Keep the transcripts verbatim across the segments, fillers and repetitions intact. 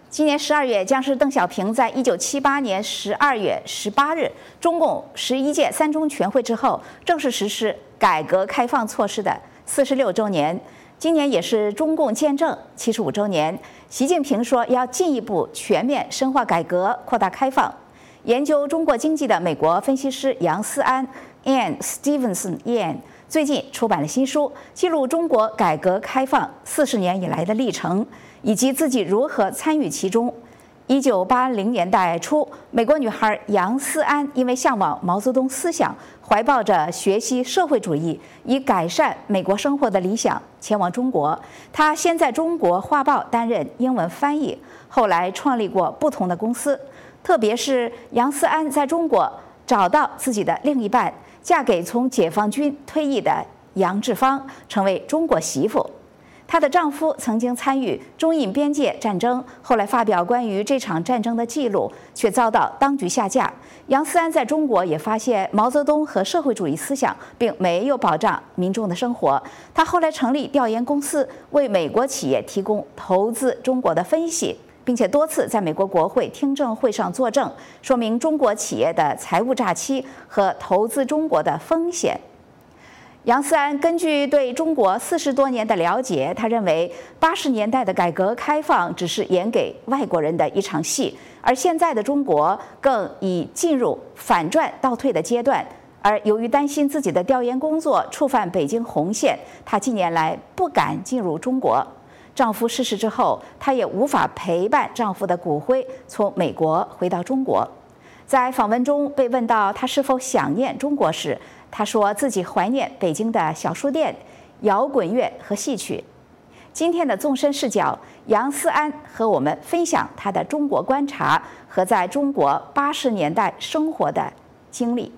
今年十二月，将是邓小平在一九七八年十二月十八日中共十一届三中全会之后正式实施改革开放措施的四十六周年。今年也是中共建政七十五周年。习近平说要进一步全面深化改革、扩大开放。研究中国经济的美国分析师杨思安 （Ian Stevenson）Ian 最近出版了新书，记录中国改革开放四十年以来的历程，以及自己如何参与其中。一九八零年代初，美国女孩杨思安因为向往毛泽东思想，怀抱着学习社会主义，以改善美国生活的理想，前往中国。她先在中国画报担任英文翻译，后来创立过不同的公司。特别是杨思安在中国找到自己的另一半，嫁给从解放军退役的杨志芳，成为中国媳妇。她的丈夫曾经参与中印边界战争，后来发表关于这场战争的记录，却遭到当局下架。杨思安在中国也发现毛泽东和社会主义思想并没有保障民众的生活。他后来成立调研公司，为美国企业提供投资中国的分析，并且多次在美国国会听证会上作证，说明中国企业的财务诈欺和投资中国的风险。杨思安根据对中国四十多年的了解，他认为八十年代的改革开放只是演给外国人的一场戏，而现在的中国更已进入反转倒退的阶段。而由于担心自己的调研工作触犯北京红线，她近年来不敢进入中国。丈夫逝世之后，她也无法陪伴丈夫的骨灰从美国回到中国。在访问中被问到她是否想念中国时，她说自己怀念北京的小书店、摇滚乐和戏曲。今天的纵深视角，杨思安和我们分享她的中国观察和在中国八十年代生活的经历。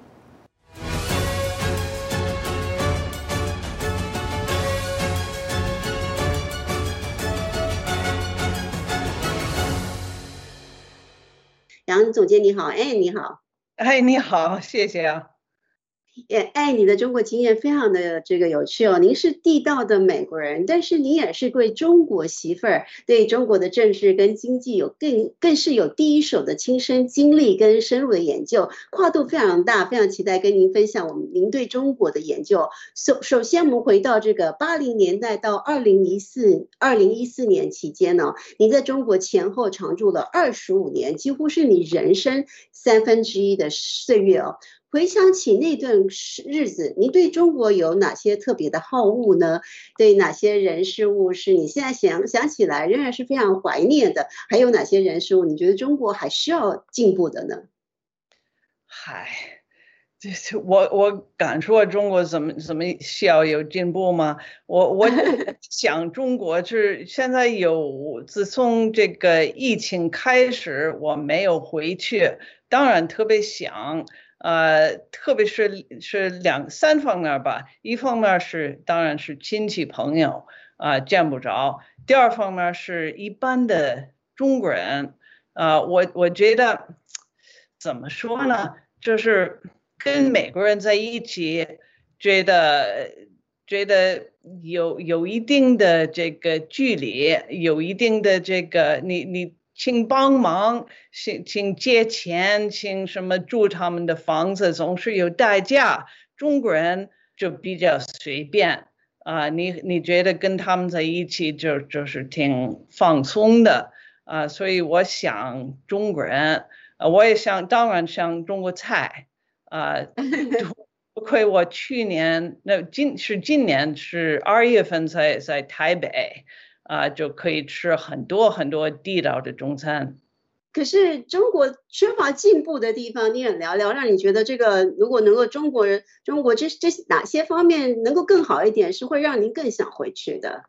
杨总监你好，哎你好， 哎你好，谢谢啊。 哎，你的中国经验非常的这个有趣哦。您是地道的美国人，但是你也是对中国媳妇儿，对中国的政治跟经济有更更是有第一手的亲身经历跟深入的研究，跨度非常大，非常期待跟您分享我们您对中国的研究。首首先，我们回到这个八零年代到二零一四二零一四年期间呢，您在中国前后常住了二十五年，几乎是你人生三分之一的岁月哦。回想起那段日子，您对中国有哪些特别的好恶呢？对哪些人事物是你现在想想起来仍然是非常怀念的？还有哪些人事物你觉得中国还需要进步的呢？ 嗨，这这我我敢说中国怎么怎么需要有进步吗？我我想中国是现在有，自从这个疫情开始，我没有回去，当然特别想。呃，特别是是两三方面吧，一方面是当然是亲戚朋友啊、呃、见不着，第二方面是一般的中国人啊、呃，我我觉得怎么说呢，就是跟美国人在一起，觉得觉得有有一定的这个距离，有一定的这个你你。请帮忙，请请借钱，请什么住他们的房子，总是有代价。中国人就比较随便啊、呃，你你觉得跟他们在一起就就是挺放松的啊、呃，所以我想中国人，呃，我也想当然想中国菜啊。呃不亏我去年那今是今年是二月份在在台北。啊、呃，就可以吃很多很多地道的中餐。 可是中国缺乏进步的地方，你也聊聊，让你觉得这个如果能够中国人中国这这哪些方面能够更好一点，是会让您更想回去的？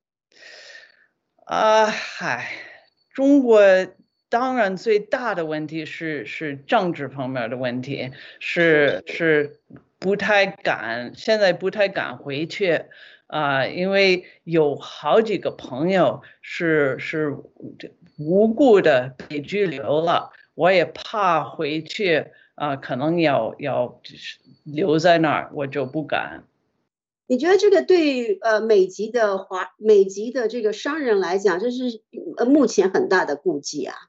啊，嗨，中国当然最大的问题是是政治方面的问题，是是不太敢，现在不太敢回去。啊、呃，因为有好几个朋友是是无故的被拘留了，我也怕回去啊、呃，可能要要留在那儿，我就不敢。 你觉得这个对呃美籍的华美籍的这个商人来讲，这是呃目前很大的顾忌啊？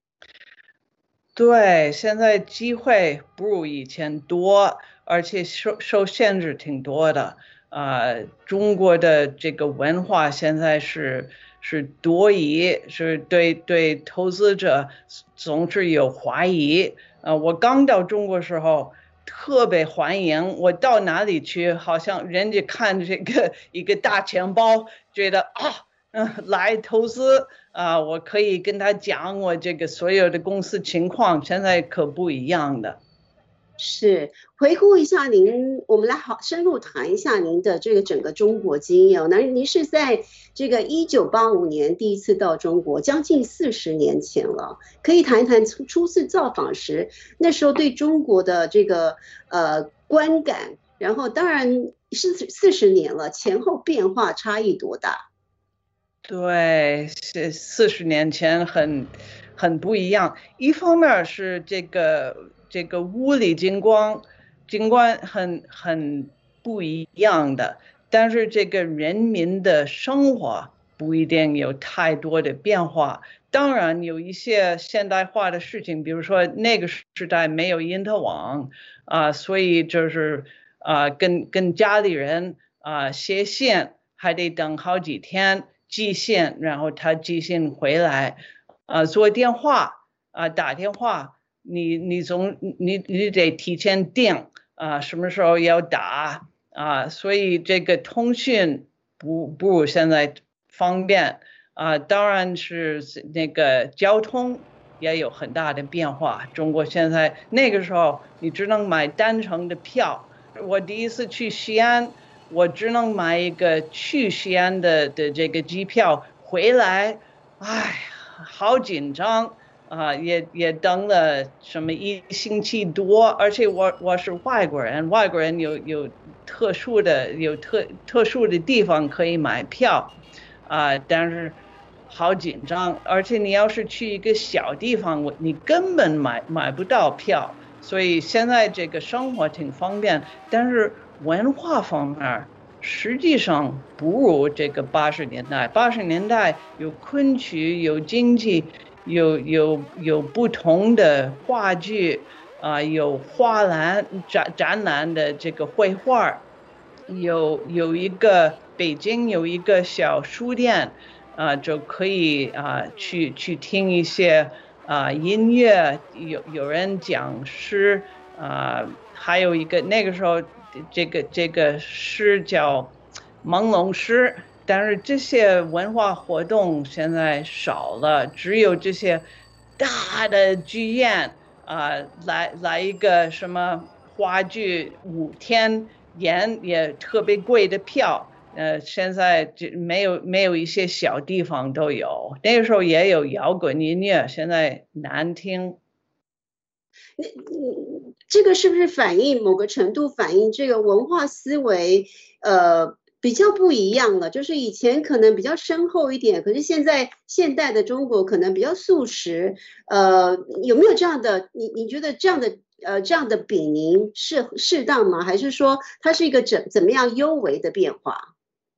对，现在机会不如以前多，而且受受限制挺多的。呃，中国的这个文化现在是是多疑，是对对投资者总是有怀疑。呃，我刚到中国时候特别欢迎，我到哪里去，好像人家看这个一个大钱包，觉得啊。嗯，来投资啊、呃，我可以跟他讲我这个所有的公司情况，现在可不一样的。 是，回顾一下您，我们来好深入谈一下您的这个整个中国经验。那您是在这个一九八五年第一次到中国，将近四十年前了，可以谈一谈初次造访时，那时候对中国的这个呃观感，然后当然是四十年了，前后变化差异多大？ 对，是四十年前很很不一样。一方面是这个这个物理景观景观很很不一样的，但是这个人民的生活不一定有太多的变化。当然有一些现代化的事情，比如说那个时代没有因特网啊、呃，所以就是啊、呃、跟跟家里人啊、呃、写信还得等好几天。寄信，然后他寄信回来，啊、呃，做电话啊、呃，打电话，你你总你你得提前定啊、呃，什么时候要打啊、呃，所以这个通讯不不如现在方便啊、呃，当然是那个交通也有很大的变化。中国现在那个时候你只能买单程的票，我第一次去西安。我只能买一个去西安的的这个机票回来，哎，好紧张啊、呃！也也等了什么一星期多，而且我我是外国人，外国人有有特殊的有特特殊的地方可以买票啊、呃，但是好紧张，而且你要是去一个小地方，我你根本买买不到票。所以现在这个生活挺方便，但是文化方面实际上不如这个八十年代。八十年代有昆曲，有京剧，有有有不同的话剧啊、呃，有画廊展展览的这个绘画，有有一个北京有一个小书店啊、呃，就可以啊、呃、去去听一些。啊、呃，音乐有有人讲诗啊、呃，还有一个那个时候这个这个诗叫朦胧诗，但是这些文化活动现在少了，只有这些大的剧院啊、呃，来来一个什么话剧五天演也特别贵的票。呃，现在就没有没有一些小地方都有，那个时候也有摇滚音乐，现在难听。 那嗯，这个是不是反映某个程度反映这个文化思维呃比较不一样了？就是以前可能比较深厚一点，可是现在现代的中国可能比较速食。呃，有没有这样的？你你觉得这样的呃这样的比拟适适当吗？还是说它是一个怎怎么样优微的变化？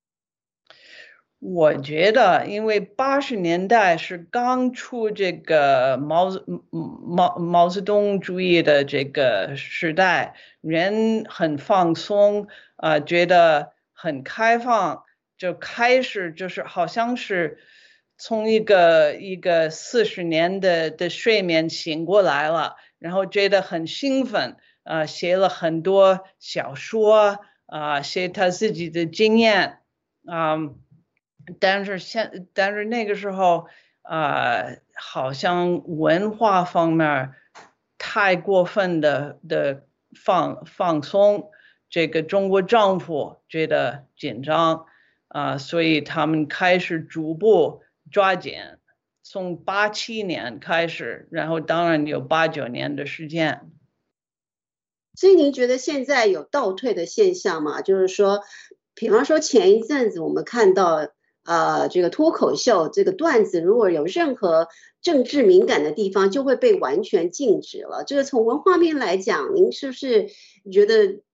我觉得，因为八十年代是刚出这个毛子毛毛泽东主义的这个时代，人很放松啊、呃，觉得很开放，就开始就是好像是从一个一个四十年的的睡眠醒过来了，然后觉得很兴奋啊、呃，写了很多小说啊、呃，写他自己的经验啊。呃但是现，但是那个时候，呃，好像文化方面太过分的的放放松，这个中国政府觉得紧张啊、呃，所以他们开始逐步抓紧，从八七年开始，然后当然有八九年的时间。 所以您觉得现在有倒退的现象吗？就是说，比方说前一阵子我们看到，呃，这个脱口秀这个段子，如果有任何政治敏感的地方，就会被完全禁止了。这个从文化面来讲，您是不是觉得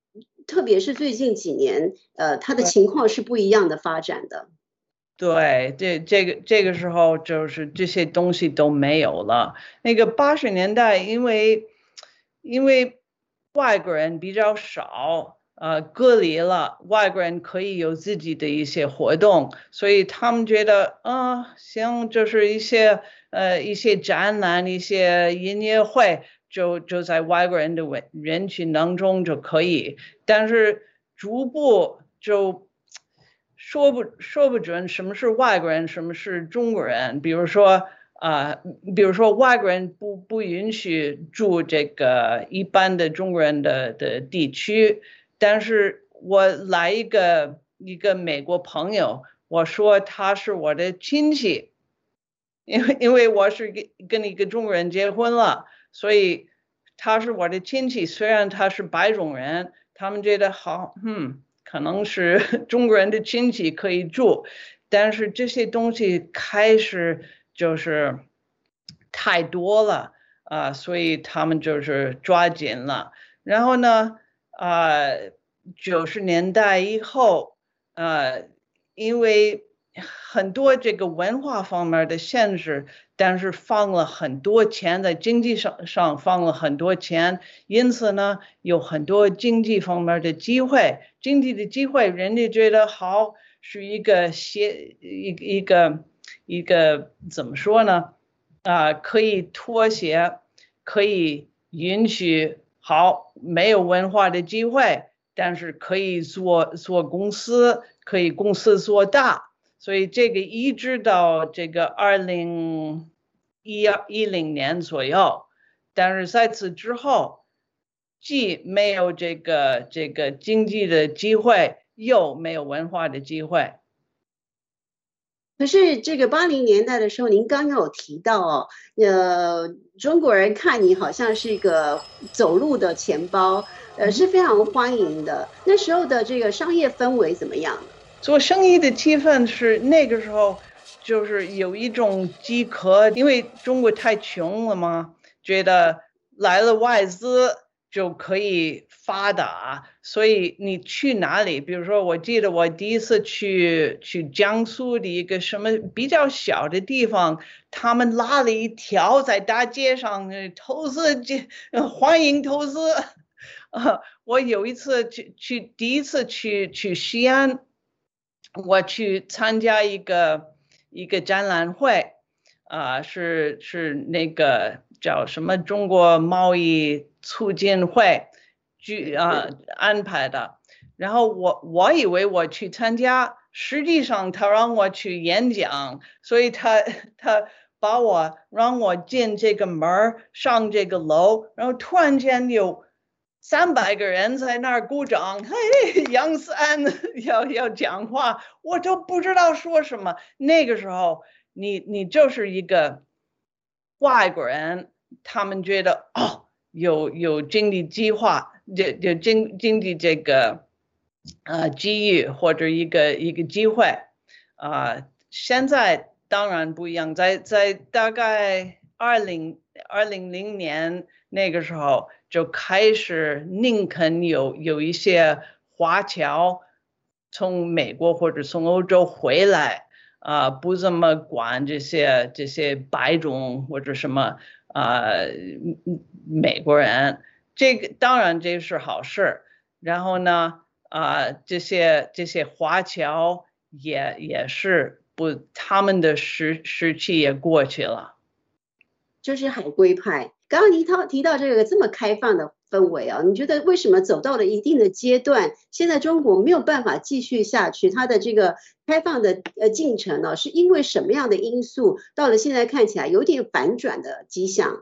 特别是最近几年，呃，它的情况是不一样的发展的。 对，这这个这个时候就是这些东西都没有了。那个八十年代，因为因为外国人比较少，呃，隔离了，外国人可以有自己的一些活动，所以他们觉得，啊，行，就是一些呃一些展览、一些音乐会，就就在外国人的人人群当中就可以，但是逐步就。说不说不准什么是外国人，什么是中国人。比如说，啊、呃，比如说外国人不不允许住这个一般的中国人的的地区，但是我来一个一个美国朋友，我说他是我的亲戚，因为因为我是跟跟一个中国人结婚了，所以他是我的亲戚，虽然他是白种人，他们觉得好，嗯。可能是中国人的亲戚可以住，但是这些东西开始就是太多了啊、呃，所以他们就是抓紧了。然后呢，啊、呃，九十年代以后，呃，因为很多这个文化方面的限制，但是放了很多钱在经济上上放了很多钱，因此呢，有很多经济方面的机会，经济的机会，人家觉得好是一个协一一个一个怎么说呢？啊、呃，可以妥协，可以允许好没有文化的机会，但是可以做做公司，可以公司做大。所以这个一直到这个二零一一零年左右，但是在此之后，既没有这个这个经济的机会，又没有文化的机会。 可是这个八零年代的时候，您刚刚有提到哦，呃，中国人看你好像是一个走路的钱包，呃，是非常欢迎的。那时候的这个商业氛围怎么样？ 做生意的气氛是那个时候，就是有一种饥渴，因为中国太穷了嘛，觉得来了外资就可以发达，所以你去哪里？比如说，我记得我第一次去去江苏的一个什么比较小的地方，他们拉了一条在大街上投资，欢迎投资。啊，我有一次去去第一次去去西安。我去参加一个一个展览会，啊、呃，是是那个叫什么中国贸易促进会举啊、呃、安排的，然后我我以为我去参加，实际上他让我去演讲，所以他他把我让我进这个门上这个楼，然后突然间有。三百个人在那儿鼓掌，嘿，杨三要要讲话，我就不知道说什么。那个时候，你你就是一个外国人，他们觉得哦，有有经济计划，就就经经济这个呃机遇或者一个一个机会啊、呃。现在当然不一样，在在大概二零二零零年那个时候。就开始宁肯有有一些华侨从美国或者从欧洲回来啊、呃，不这么管这些这些白种或者什么啊、呃、美国人，这个当然这是好事。然后呢啊、呃、这些这些华侨也也是不，他们的时时期也过去了。 就是海归派。刚刚您提到提到这个这么开放的氛围啊，你觉得为什么走到了一定的阶段，现在中国没有办法继续下去？它的这个开放的呃进程呢、啊，是因为什么样的因素？到了现在看起来有点反转的迹象。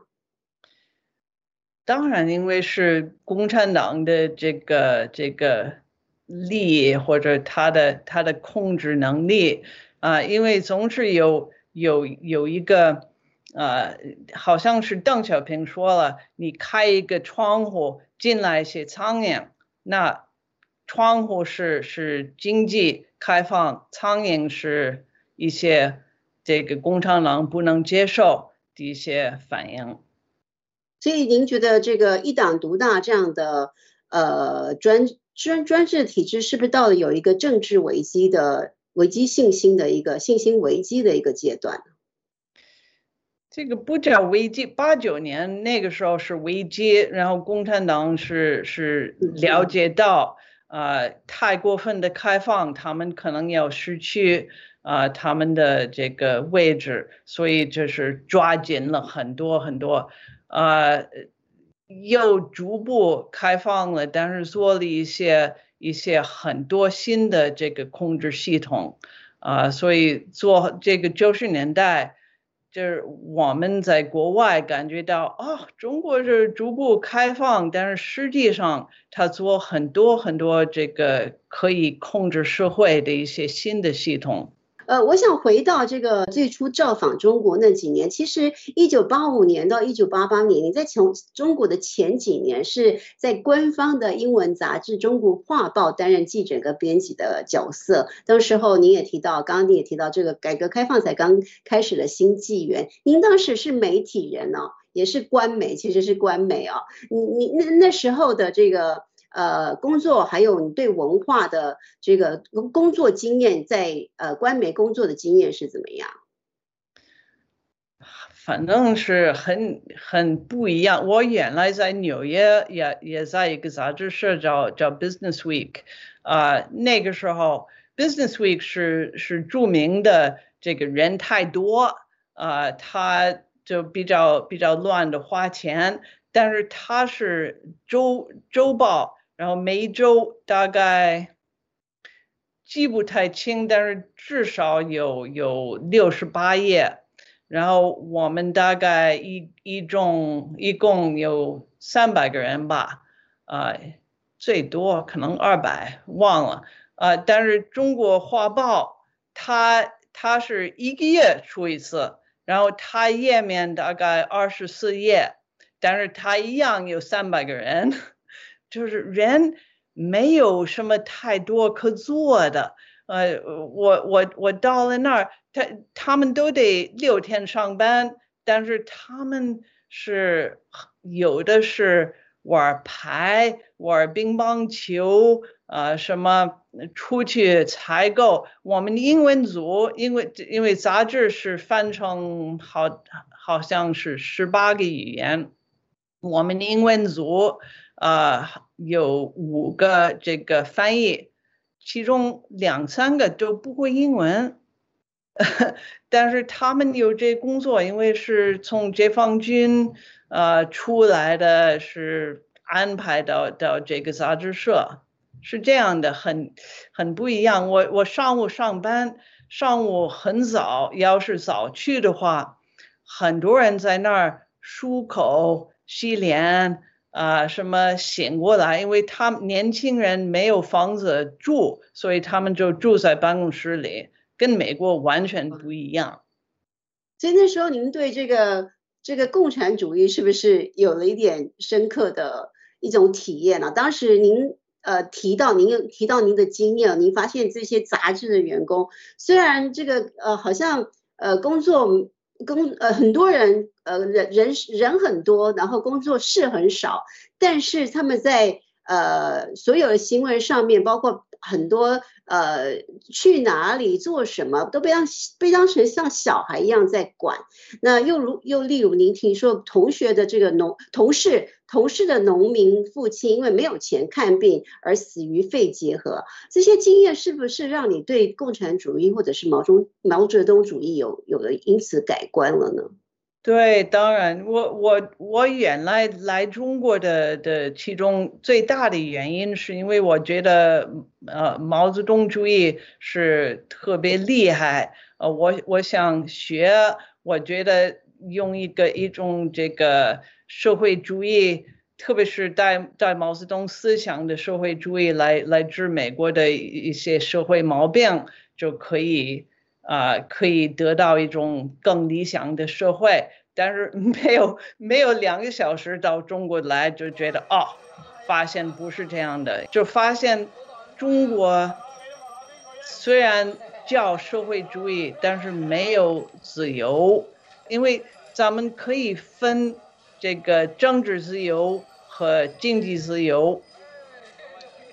当然，因为是共产党的这个这个利益或者他的他的控制能力啊、呃，因为总是有有有一个。呃，好像是邓小平说了，你开一个窗户进来一些苍蝇，那窗户是是经济开放，苍蝇是一些这个共产党不能接受的一些反应。 所以您觉得这个一党独大这样的呃专专专制体制是不是到了有一个政治危机的危机信心的一个信心危机的一个阶段？ 这个不叫危机，八九年那个时候是危机，然后共产党是是了解到，呃，太过分的开放，他们可能要失去啊、呃、他们的这个位置，所以就是抓紧了很多很多，呃，又逐步开放了，但是做了一些一些很多新的这个控制系统，啊、呃，所以做这个九十年代。就是我们在国外感觉到哦，中国是逐步开放，但是实际上它做很多很多这个可以控制社会的一些新的系统。 呃，我想回到这个最初造访中国那几年，其实一九八五年到一九八八年，你在从中国的前几年是在官方的英文杂志《中国画报》担任记者跟编辑的角色。当时候您也提到，刚刚你也提到这个改革开放才刚开始的新纪元，您当时是媒体人哦，也是官媒，其实是官媒哦。你你那那时候的这个。呃，工作还有你对文化的这个工作经验，在呃官媒工作的经验是怎么样？ 反正是很很不一样。我原来在纽约也也在一个杂志社叫叫 Business Week， 啊、呃，那个时候 Business Week 是是著名的，这个人太多，啊、呃，他就比较比较乱的花钱，但是他是周周报。然后每一周大概记不太清，但是至少有有六十八页。然后我们大概一一共一共有三百个人吧，呃，最多可能二百，忘了。呃，但是中国画报它它是一个月出一次，然后它页面大概二十四页，但是它一样有三百个人。就是人没有什么太多可做的，呃，我我我到了那儿，他他们都得六天上班，但是他们是有的是玩牌、玩乒乓球，呃，什么出去采购。我们英文组，因为因为杂志是翻成好好像是十八个语言，我们英文组。呃，有五个这个翻译，其中两三个都不会英文，但是他们有这工作，因为是从解放军呃出来的，是安排到到这个杂志社，是这样的，很很不一样。我我上午上班，上午很早，要是早去的话，很多人在那儿漱口、洗脸。啊、呃，什么醒过来？因为他们年轻人没有房子住，所以他们就住在办公室里，跟美国完全不一样。 所以那时候您对这个这个共产主义是不是有了一点深刻的一种体验呢、啊？当时您呃提到您提到您的经验，您发现这些杂志的员工虽然这个呃好像呃工作。工呃很多人呃人人人很多，然后工作室很少，但是他们在呃所有的行为上面，包括很多呃去哪里做什么，都被当被当成像小孩一样在管。那又如又例如您听说同学的这个农同事同事的农民父亲因为没有钱看病而死于肺结核，这些经验是不是让你对共产主义或者是毛中毛泽东主义有有了因此改观了呢？ 对，当然，我我我原来来中国的的其中最大的原因是因为我觉得呃毛泽东主义是特别厉害，呃我我想学，我觉得用一个一种这个社会主义，特别是带带毛泽东思想的社会主义来来治美国的一些社会毛病，就可以。啊、呃，可以得到一种更理想的社会，但是没有没有两个小时到中国来就觉得哦，发现不是这样的，就发现中国虽然叫社会主义，但是没有自由，因为咱们可以分这个政治自由和经济自由，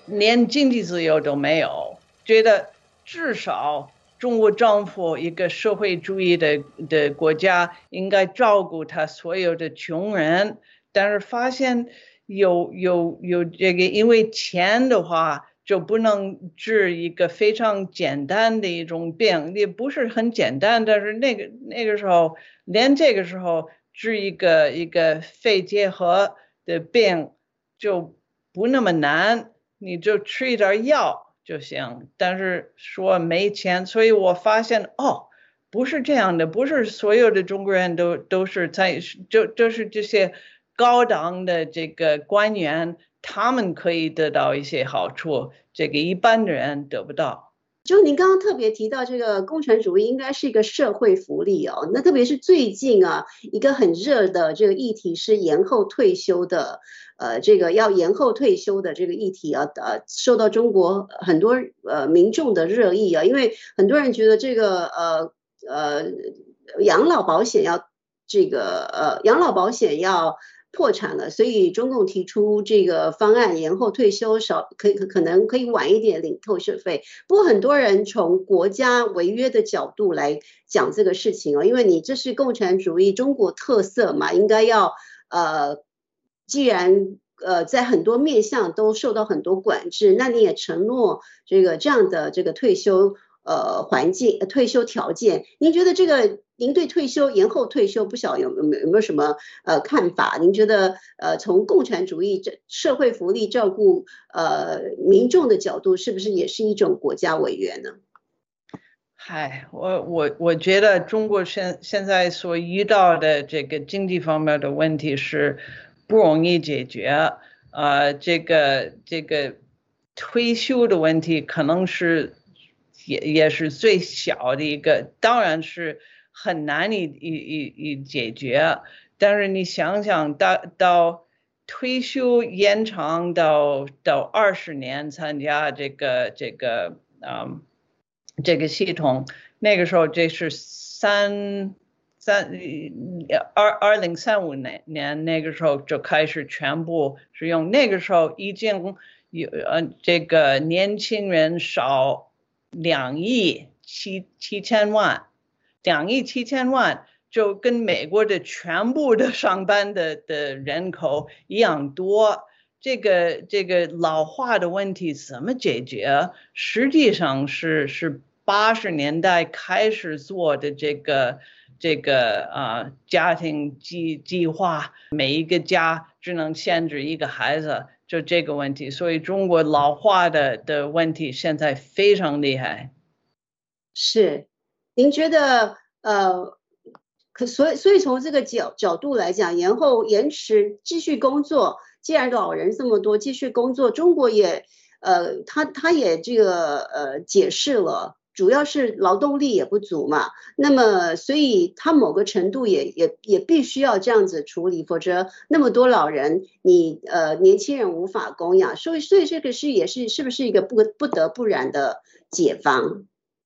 连经济自由都没有，觉得至少中国政府一个社会主义的的国家应该照顾他所有的穷人，但是发现有有有这个，因为钱的话就不能治一个非常简单的一种病，也不是很简单，但是那个那个时候连这个时候治一个一个肺结核的病就不那么难，你就吃一点药就行，但是说没钱，所以我发现哦，不是这样的，不是所有的中国人都都是在就就是这些高档的这个官员，他们可以得到一些好处，这个一般的人得不到。 就您刚刚特别提到这个共产主义应该是一个社会福利哦，那特别是最近啊，一个很热的这个议题是延后退休的，呃，这个要延后退休的这个议题啊，呃，受到中国很多呃民众的热议啊，因为很多人觉得这个呃呃养老保险要这个呃养老保险要破产了，所以中共提出这个方案，延后退休少可可可能可以晚一点领透社费。不过很多人从国家违约的角度来讲这个事情哦，因为你这是共产主义中国特色嘛，应该要呃，既然呃在很多面向都受到很多管制，那你也承诺这个这样的这个退休呃环境、呃、退休条件，您觉得这个？您对退休延后退休不晓得有没有有没有什么呃看法？您觉得呃从共产主义这社会福利照顾呃民众的角度，是不是也是一种国家违约呢？ 嗨，我我我觉得中国现现在所遇到的这个经济方面的问题是不容易解决，呃，这个这个退休的问题可能是也也是最小的一个，当然是。很难以以以以解决，但是你想想到到退休延长到到二十年参加这个这个嗯这个系统，那个时候这是三三二二零三五年年那个时候就开始全部使用，那个时候已经有呃这个年轻人少两亿七七千万。两亿七千万就跟美国的全部的上班的的人口一样多，这个这个老化的问题怎么解决？实际上是是八十年代开始做的这个这个啊、呃、家庭计计划，每一个家只能限制一个孩子，就这个问题，所以中国老化的的问题现在非常厉害。 是。您觉得呃，可所以所以从这个角角度来讲，延后延迟继续工作，既然老人这么多，继续工作，中国也呃，他他也这个呃解释了，主要是劳动力也不足嘛，那么所以他某个程度也也也必须要这样子处理，否则那么多老人，你呃年轻人无法供养，所以所以这个是也是是不是一个不不得不然的解方？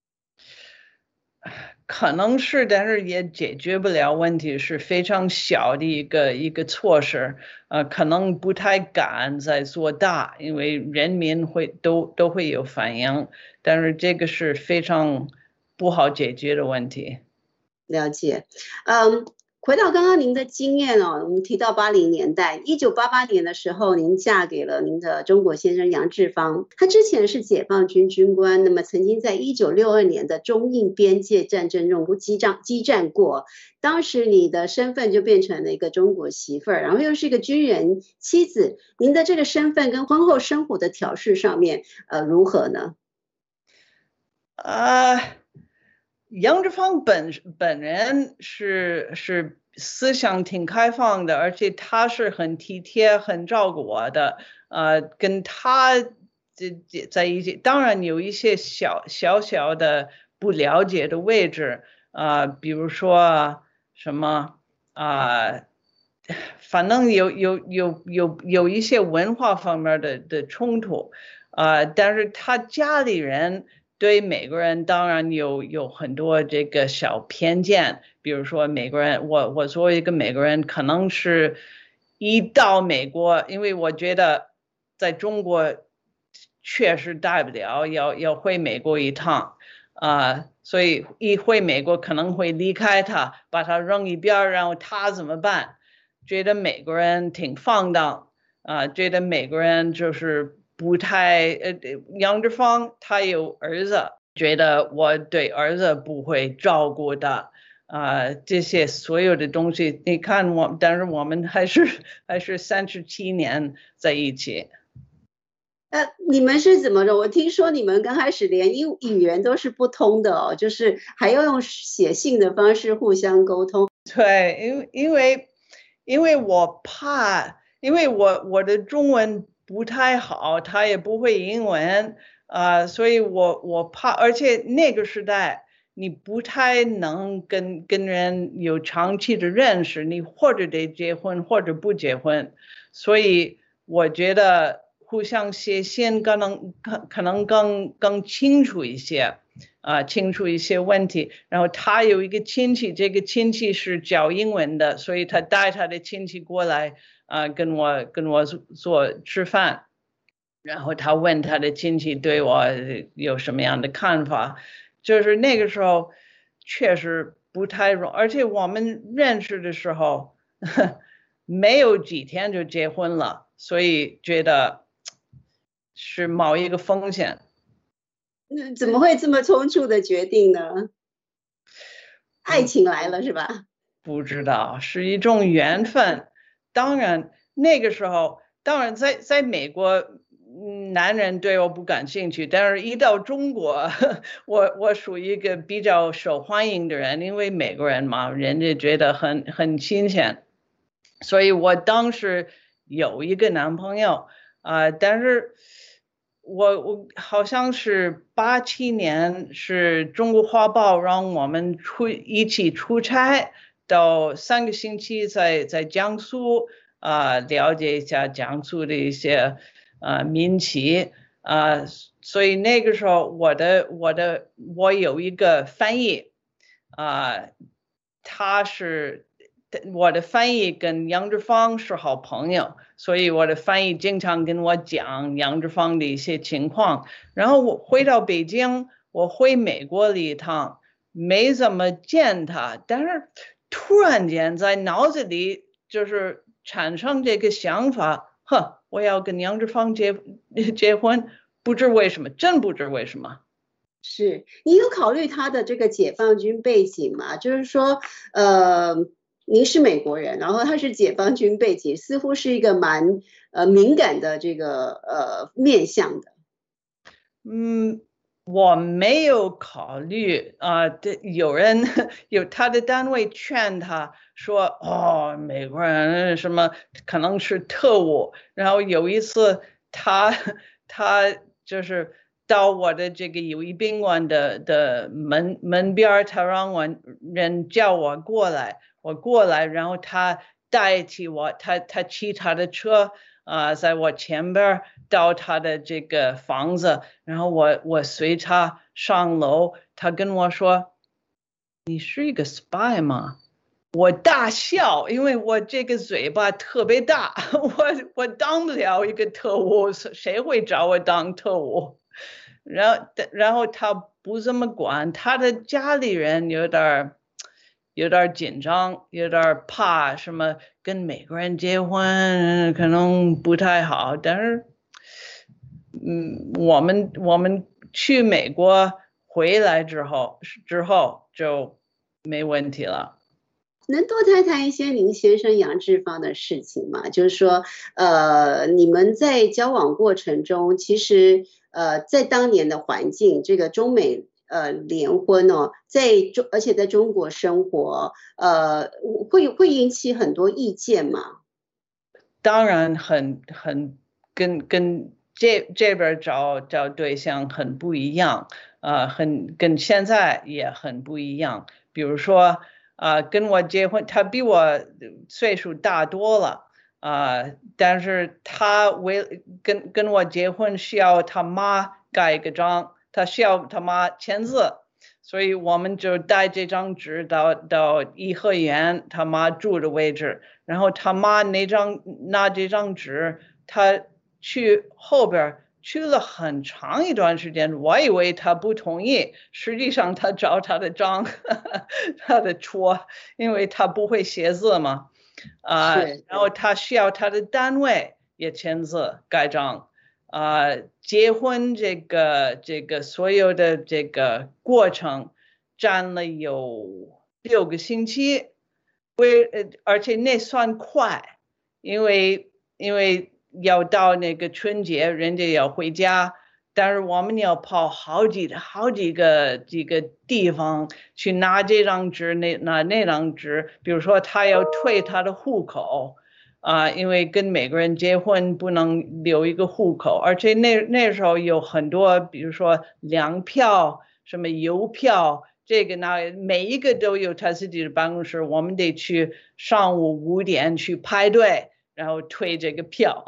可能是，但是也解决不了问题，是非常小的一个一个措施，呃，可能不太敢再做大，因为人民会都都会有反应，但是这个是非常不好解决的问题。 了解，嗯。回到刚刚您的经验哦，我们提到八零年代，一九八八年的时候，您嫁给了您的中国先生杨志芳，他之前是解放军军官，那么曾经在一九六二年的中印边界战争中激战激战过，当时你的身份就变成了一个中国媳妇儿，然后又是一个军人妻子，您的这个身份跟婚后生活的调试上面，呃，如何呢？ 啊、uh 杨志芳本本人是是思想挺开放的，而且他是很体贴、很照顾我的。呃，跟他这这在一起，当然有一些小小小的不了解的位置啊、呃，比如说什么啊、呃，反正有有有有有一些文化方面的的冲突啊、呃，但是他家里人。对美国人当然有有很多这个小偏见，比如说美国人，我我作为一个美国人，可能是一到美国，因为我觉得在中国确实带不了，要要回美国一趟，啊、呃，所以一回美国可能会离开他，把他扔一边，然后他怎么办？觉得美国人挺放荡，啊、呃，觉得美国人就是不太，呃，杨志芳他有儿子，觉得我对儿子不会照顾的。啊、呃，这些所有的东西，你看我，但是我们还是还是三十七年在一起。 呃，你们是怎么的？我听说你们刚开始连英语言都是不通的哦，就是还要用写信的方式互相沟通。 对，因为因为因为我怕，因为我我的中文不太好，他也不会英文，啊、呃，所以我我怕，而且那个时代你不太能跟跟人有长期的认识，你或者得结婚，或者不结婚，所以我觉得互相写信可能可可能更更清楚一些。啊，清楚一些问题，然后他有一个亲戚，这个亲戚是教英文的，所以他带他的亲戚过来，啊、呃，跟我跟我做吃饭，然后他问他的亲戚对我有什么样的看法，就是那个时候确实不太容易，而且我们认识的时候没有几天就结婚了，所以觉得是冒一个风险。 怎么会这么匆促的决定呢？爱情来了是吧？ 不知道，是一种缘分。当然那个时候，当然在在美国，男人对我不感兴趣，但是一到中国，我我属于一个比较受欢迎的人，因为美国人嘛，人家觉得很很新鲜，所以我当时有一个男朋友，啊、呃，但是。我我好像是八七年，是中国画报让我们出一起出差，到三个星期在在江苏啊、呃，了解一下江苏的一些啊、呃、民企啊、呃，所以那个时候我的我的我有一个翻译啊、呃，他是。我的翻译跟杨志芳是好朋友，所以我的翻译经常跟我讲杨志芳的一些情况。然后我回到北京，我回美国了一趟，没怎么见他，但是突然间在脑子里就是产生这个想法，呵，我要跟杨志芳结结婚，不知为什么，真不知为什么。 是你有考虑他的这个解放军背景吗？就是说，呃。您是美国人，然后他是解放军背景，似乎是一个蛮呃敏感的这个呃面向的。 嗯，我没有考虑啊，这、呃、有人有他的单位劝他说，哦，美国人什么可能是特务。然后有一次他他就是到我的这个友谊宾馆的的门门边，他让我人叫我过来。我过来，然后他代替我，他他骑他的车啊、呃，在我前边到他的这个房子，然后我我随他上楼，他跟我说：“你是一个 spy 吗？”我大笑，因为我这个嘴巴特别大，我我当不了一个特务，谁会找我当特务？然后然后他不这么管，他的家里人有点。有点紧张，有点怕什么跟美国人结婚可能不太好，但是，嗯，我们我们去美国回来之后之后就没问题了。 能多谈谈一些您先生杨志芳的事情吗？就是说，呃，你们在交往过程中，其实呃，在当年的环境，这个中美。呃，联婚哦，在中而且在中国生活，呃，会会引起很多意见吗？ 当然很很跟跟这这边找找对象很不一样，呃，很跟现在也很不一样。比如说，啊、呃，跟我结婚，他比我岁数大多了，啊、呃，但是他为跟跟我结婚需要他妈盖一个章。他需要他妈签字，所以我们就带这张纸到到颐和园他妈住的位置，然后他妈那张拿这张纸，他去后边去了很长一段时间，我以为他不同意，实际上他找他的章，他的戳，因为他不会写字嘛，啊、呃，然后他需要他的单位也签字盖章，啊、呃，结婚这个这个所有的这个过程占了有六个星期，为呃，而且那算快，因为因为。要到那个春节，人家要回家，但是我们要跑好几好几个几个地方去拿这张纸，那拿那张纸。比如说，他要退他的户口啊、呃，因为跟美国人结婚不能留一个户口，而且那那时候有很多，比如说粮票、什么邮票，这个那每一个都有他自己的办公室，我们得去上午五点去排队。然后退这个票。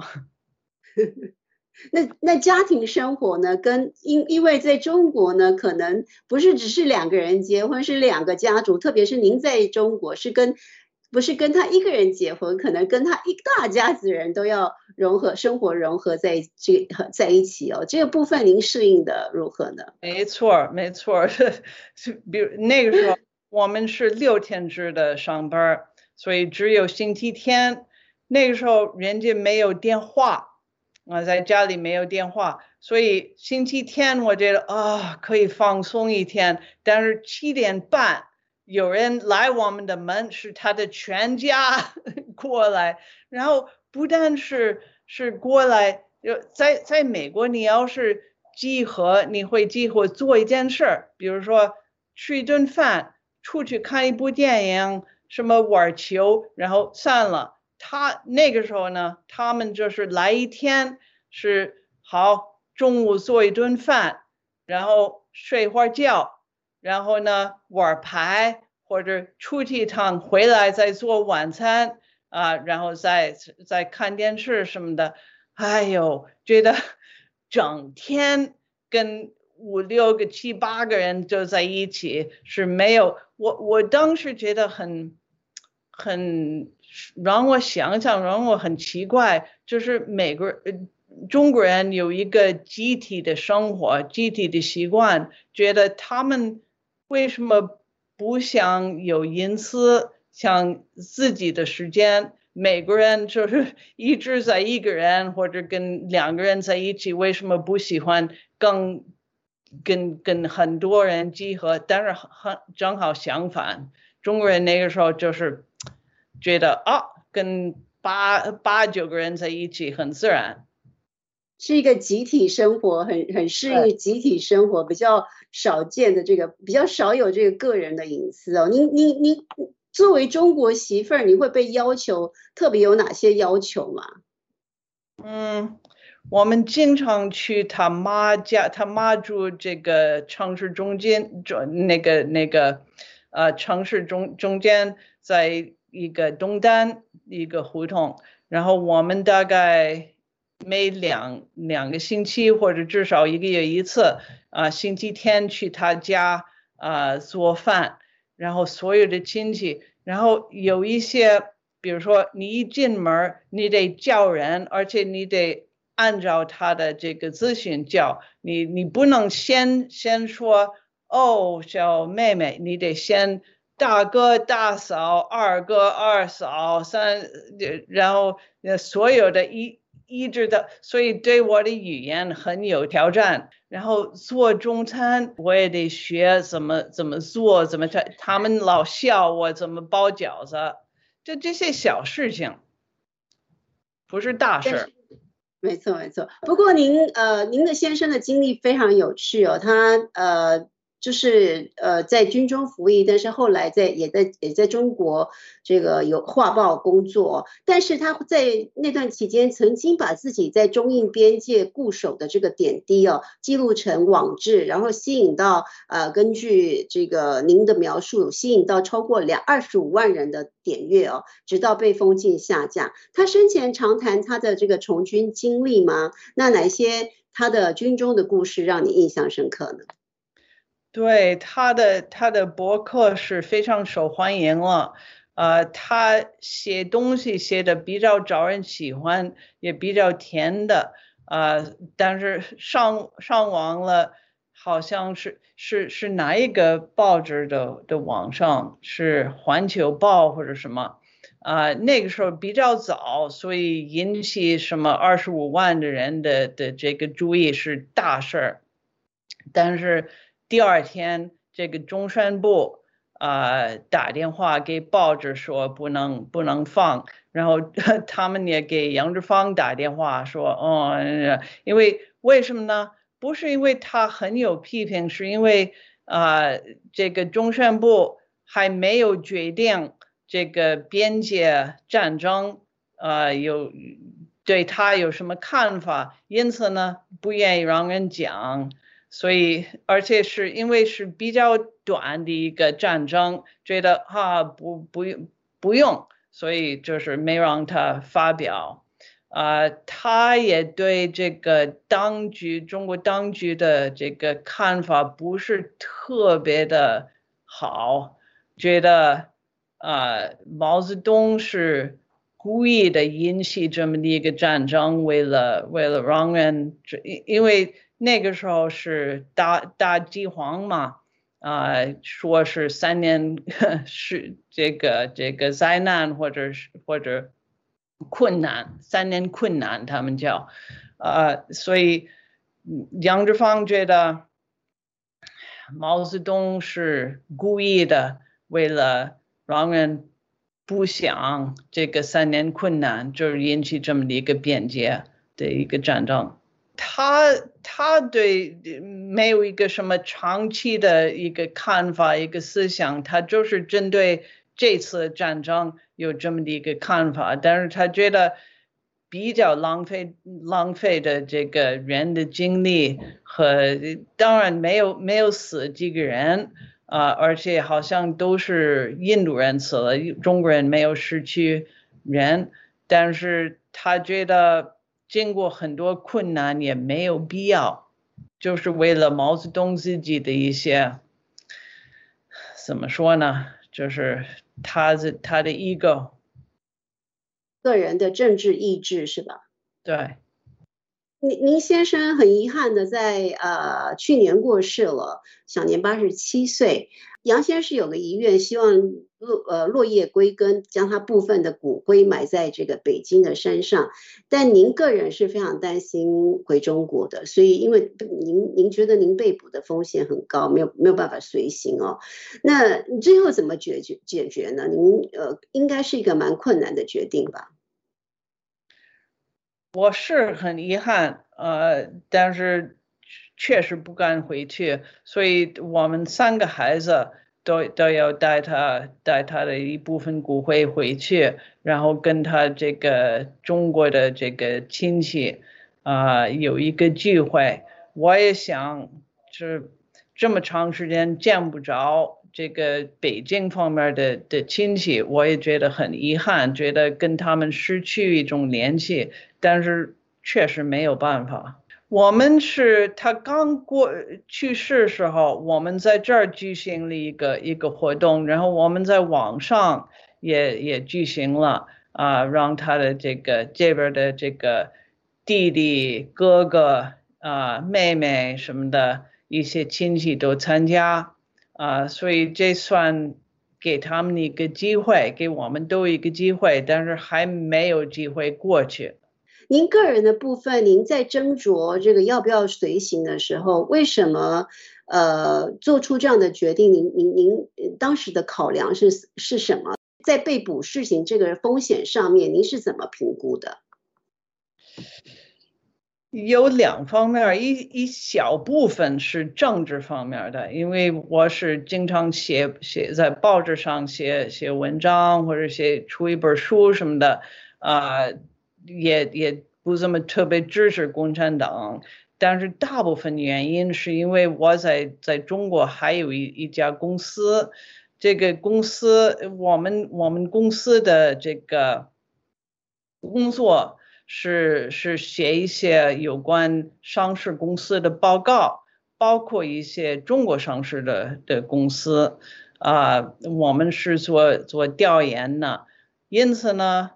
那那家庭生活呢？跟因因为在中国呢，可能不是只是两个人结婚，是两个家族。特别是您在中国是跟不是跟他一个人结婚，可能跟他一大家子人都要融合生活融合在这在一起哦。这个部分您适应的如何呢？ 没错，没错。比如那个时候我们是六天制的上班，所以只有星期天。那个时候人家没有电话啊，在家里没有电话，所以星期天我觉得啊可以放松一天。但是七点半有人来我们的门，是他的全家过来，然后不但是是过来，在在美国你要是集合，你会集合做一件事，比如说吃一顿饭，出去看一部电影，什么玩球，然后散了。他那个时候呢，他们就是来一天是好，中午做一顿饭，然后睡会儿觉，然后呢玩牌或者出去一趟回来再做晚餐啊，然后再再看电视什么的。哎呦，觉得整天跟五六个七八个人就在一起是没有，我我当时觉得很很。让我想想，让我很奇怪，就是美国人、中国人有一个集体的生活、集体的习惯，觉得他们为什么不想有隐私，想自己的时间？美国人就是一直在一个人或者跟两个人在一起，为什么不喜欢更跟跟很多人集合？但是很正好相反，中国人那个时候就是觉得啊，跟八八九个人在一起很自然， 是一个集体生活，很很适应集体生活，比较少见的这个，比较少有这个个人的隐私哦。您您您作为中国媳妇儿，你会被要求特别有哪些要求吗？ 嗯，我们经常去他妈家，他妈住这个城市中间，那个那个呃城市中中间，在一个东单一个胡同，然后我们大概每两两个星期或者至少一个月一次啊、呃，星期天去他家啊、呃、做饭，然后所有的亲戚，然后有一些。比如说，你一进门，你得叫人，而且你得按照他的这个资讯叫你，你不能先先说哦，小妹妹，你得先大哥、大嫂、二哥、二嫂、三，然后所有的一一直的，所以对我的语言很有挑战。然后做中餐，我也得学怎么怎么做，怎么他们老笑我怎么包饺子。就这些小事情，不是大事。 没错，没错。不过您呃，您的先生的经历非常有趣哦，他呃。就是呃在军中服役，但是后来在也在也在中国这个有画报工作，但是他在那段期间曾经把自己在中印边界固守的这个点滴哦记录成网志，然后吸引到呃根据这个您的描述，吸引到超过两二十五万人的点阅哦，直到被封禁下架。他生前常谈他的这个从军经历吗？那哪些他的军中的故事让你印象深刻呢？ 对，他的他的博客是非常受欢迎了，呃，他写东西写的比较招人喜欢，也比较甜的， 呃，但是上上网了，好像是是是哪一个报纸的的网上是环球报或者什么，啊、呃，那个时候比较早，所以引起什么二十五万的人的的这个注意是大事儿，但是第二天这个中宣部啊、呃、打电话给报纸说不能不能放。然后他们也给杨志芳打电话说，哦，因为为什么呢？不是因为他很有批评，是因为啊、呃，这个中宣部还没有决定这个边界战争，呃，有对他有什么看法，因此呢，不愿意让人讲。所以，而且是因为是比较短的一个战争，觉得哈不不不用。所以就是没让他发表，呃，他也对这个当局，中国当局的这个看法不是特别的好，觉得呃毛泽东是故意的引起这么的一个战争，为了为了让人，因因为那个时候是大大饥荒嘛。啊、呃，说是三年是这个这个灾难或者是或者困难，三年困难他们叫，呃，所以杨志芳觉得毛泽东是故意的，为了让人不想这个三年困难，就是引起这么的一个边界的一个战争。他他对没有一个什么长期的一个看法，一个思想，他就是针对这次战争有这么的一个看法，但是他觉得比较浪费浪费的这个人的精力和当然没有没有死几个人啊、呃，而且好像都是印度人死了，中国人没有失去人，但是他觉得。经过很多困难也没有必要，就是为了毛泽东自己的一些怎么说呢？就是他的他的 ego， 个人的政治意志是吧？ 对。 您您先生很遗憾的在呃去年过世了，享年八十七岁。杨先生有个遗愿，希望落呃落叶归根，将他部分的骨灰埋在这个北京的山上。但您个人是非常担心回中国的，所以因为您您觉得您被捕的风险很高，没有没有办法随行哦。那你最后怎么解决解决呢？您呃应该是一个蛮困难的决定吧？ 我是很遗憾，呃，但是确实不敢回去，所以我们三个孩子都都要带他带他的一部分骨灰回去，然后跟他这个中国的这个亲戚啊、呃、有一个聚会。我也想是这么长时间见不着这个北京方面的的亲戚，我也觉得很遗憾，觉得跟他们失去一种联系。但是确实没有办法。我们是他刚过去世时候，我们在这儿举行了一个一个活动，然后我们在网上也也举行了啊、呃，让他的这个这边的这个弟弟、哥哥啊、呃、妹妹什么的一些亲戚都参加啊、呃，所以这算给他们一个机会，给我们都一个机会，但是还没有机会过去。 您个人的部分，您在斟酌这个要不要随行的时候，为什么呃做出这样的决定？您您您当时的考量是是什么？在被捕事情这个风险上面，您是怎么评估的？ 有两方面，一一小部分是政治方面的，因为我是经常写写在报纸上写写文章或者写出一本书什么的，啊、呃。也也不怎么特别支持共产党，但是大部分原因是因为我在在中国还有一一家公司，这个公司我们我们公司的这个工作是是写一些有关上市公司的报告，包括一些中国上市的的公司，啊、呃，我们是做做调研的，因此呢。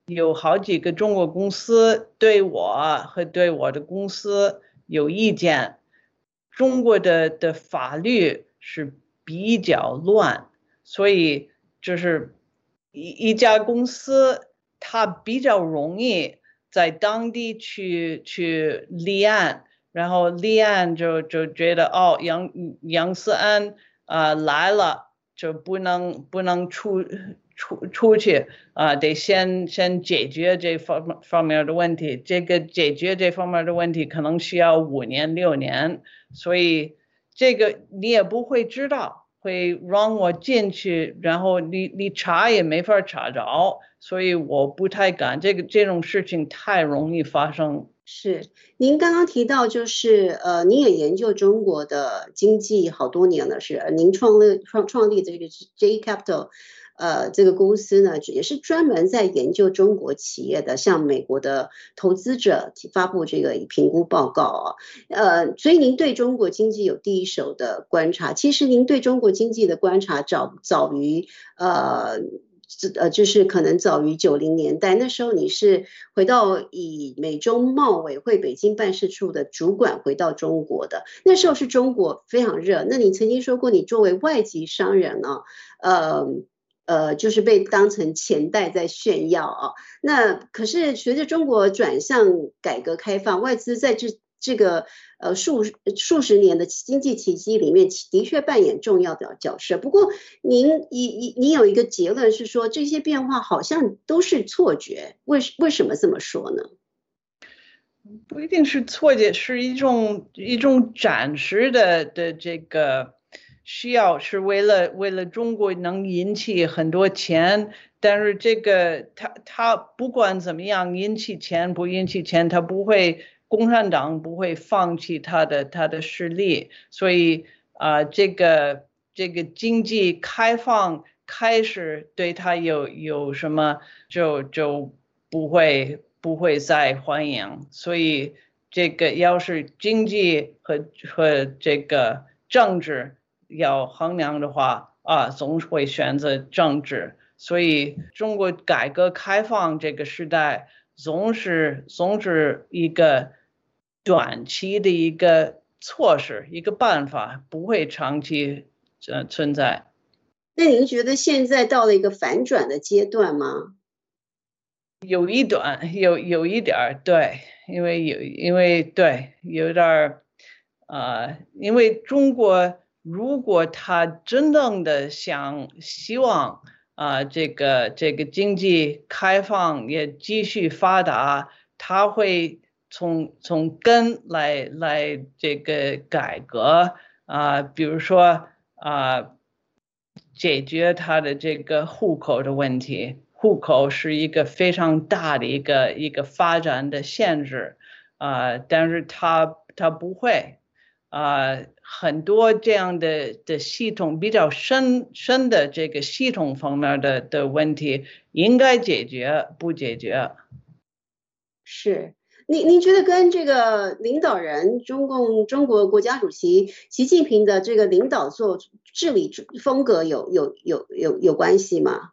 有好几个中国公司对我和对我的公司有意见。中国的的法律是比较乱，所以就是一一家公司，它比较容易在当地去去立案，然后立案就就觉得哦，杨杨思安啊、呃、来了就不能不能出出出去啊、呃，得先先解决这方方面的问题。这个解决这方面的问题可能需要五年六年。所以这个你也不会知道，会让我进去，然后你你查也没法查着，所以我不太敢，这个这种事情太容易发生。 是，您刚刚提到就是呃，您也研究中国的经济好多年了，是您创立创创立这个 J Capital。呃，这个公司呢，也是专门在研究中国企业的，向美国的投资者发布这个评估报告啊。呃，所以您对中国经济有第一手的观察。其实您对中国经济的观察早早于呃。呃，就是可能早于九零年代，那时候你是回到以美中贸委会北京办事处的主管回到中国的，那时候是中国非常热。那你曾经说过，你作为外籍商人啊，呃。呃，就是被当成钱袋在炫耀啊。那可是随着中国转向改革开放，外资在这这个呃数数十年的经济奇迹里面，的确扮演重要的角色。不过您你你有一个结论是说，这些变化好像都是错觉，为为什么这么说呢？ 不一定是错觉，是一种一种暂时的的这个需要，是为了为了中国能引起很多钱，但是这个他他不管怎么样引起钱不引起钱，他不会，共产党不会放弃他的他的势力，所以啊、呃、这个这个经济开放开始对他有有什么就就不会。不会再欢迎，所以这个要是经济和和这个政治要衡量的话啊，总会选择政治。所以中国改革开放这个时代总是总是一个短期的一个措施，一个办法，不会长期呃存在。 那您觉得现在到了一个反转的阶段吗？ 有一段，有有一点儿，对，因为有，因为对，有点儿，呃，因为中国如果他真正的想希望啊、呃，这个这个经济开放也继续发达，他会从从根来来这个改革啊、呃，比如说啊、呃，解决他的这个户口的问题。户口是一个非常大的一个一个发展的限制，啊、呃，但是它它不会，啊、呃，很多这样的的系统比较深深的这个系统方面的的问题应该解决，不解决。 是，您您觉得跟这个领导人中共中国国家主席习近平的这个领导做治理风格有有有有有关系吗？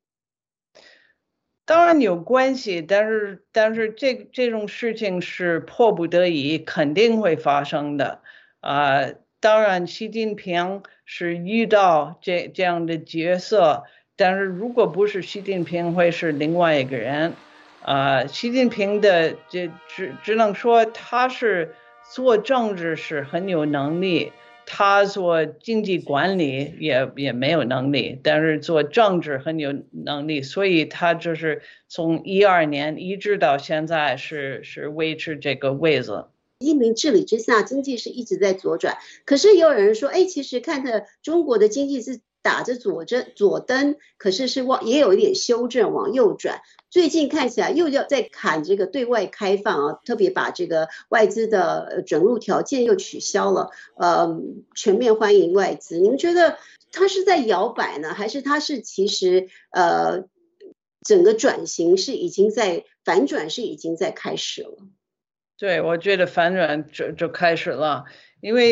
当然有关系，但是但是这这种事情是迫不得已，肯定会发生的。啊、呃，当然，习近平是遇到这这样的角色，但是如果不是习近平，会是另外一个人。啊、呃，习近平的这只只能说他是做政治是很有能力。他做经济管理也也没有能力，但是做政治很有能力，所以他就是从一二年一直到现在是是维持这个位置。 习近平治理之下，经济是一直在左转，可是也有人说，哎，其实看着中国的经济是打着左针左灯，可是是往也有一点修正往右转。最近看起来又要在砍这个对外开放啊，特别把这个外资的准入条件又取消了，呃，全面欢迎外资。您觉得它是在摇摆呢，还是它是其实呃整个转型是已经在反转是已经在开始了？ 对，我觉得反转就就开始了，因为